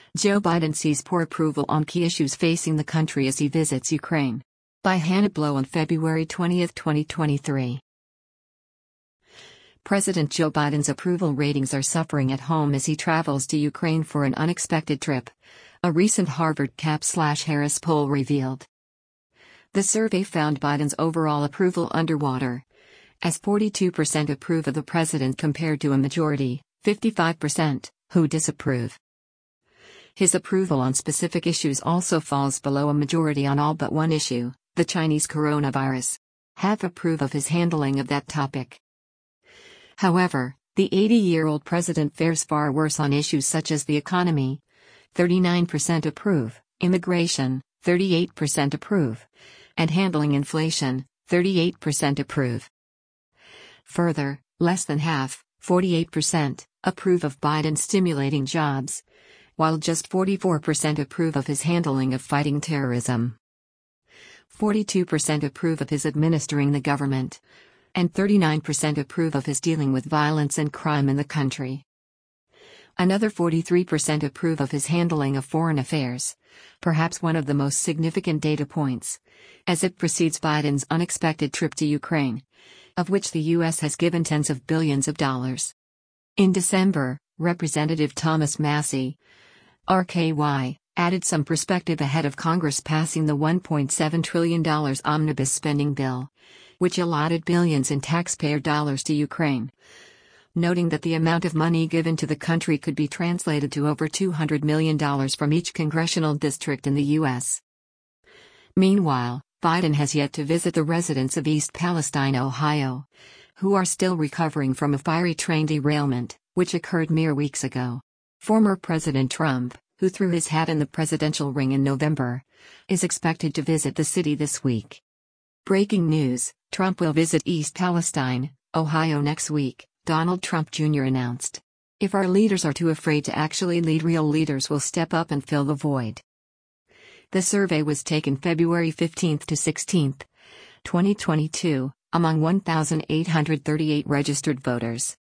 Joe Biden sees poor approval on key issues facing the country as he visits Ukraine. By Hannah Blow on February 20, 2023. President Joe Biden's approval ratings are suffering at home as he travels to Ukraine for an unexpected trip, a recent Harvard Cap/Harris poll revealed. The survey found Biden's overall approval underwater, as 42% approve of the president compared to a majority, 55%, who disapprove. His approval on specific issues also falls below a majority on all but one issue, the Chinese coronavirus. Half approve of his handling of that topic. However, the 80-year-old president fares far worse on issues such as the economy. 39% approve, immigration, 38% approve, and handling inflation, 38% approve. Further, less than half, 48%, approve of Biden stimulating jobs, while just 44% approve of his handling of fighting terrorism. 42% approve of his administering the government, and 39% approve of his dealing with violence and crime in the country. Another 43% approve of his handling of foreign affairs, perhaps one of the most significant data points, as it precedes Biden's unexpected trip to Ukraine, of which the U.S. has given tens of billions of dollars. In December, Representative Thomas Massie, RKY, added some perspective ahead of Congress passing the $1.7 trillion omnibus spending bill, which allotted billions in taxpayer dollars to Ukraine, noting that the amount of money given to the country could be translated to over $200 million from each congressional district in the U.S. Meanwhile, Biden has yet to visit the residents of East Palestine, Ohio, who are still recovering from a fiery train derailment, which occurred mere weeks ago. Former President Trump, who threw his hat in the presidential ring in November, is expected to visit the city this week. Breaking news: Trump will visit East Palestine, Ohio next week, Donald Trump Jr. announced. If our leaders are too afraid to actually lead, real leaders will step up and fill the void. The survey was taken February 15 to 16, 2022, among 1,838 registered voters.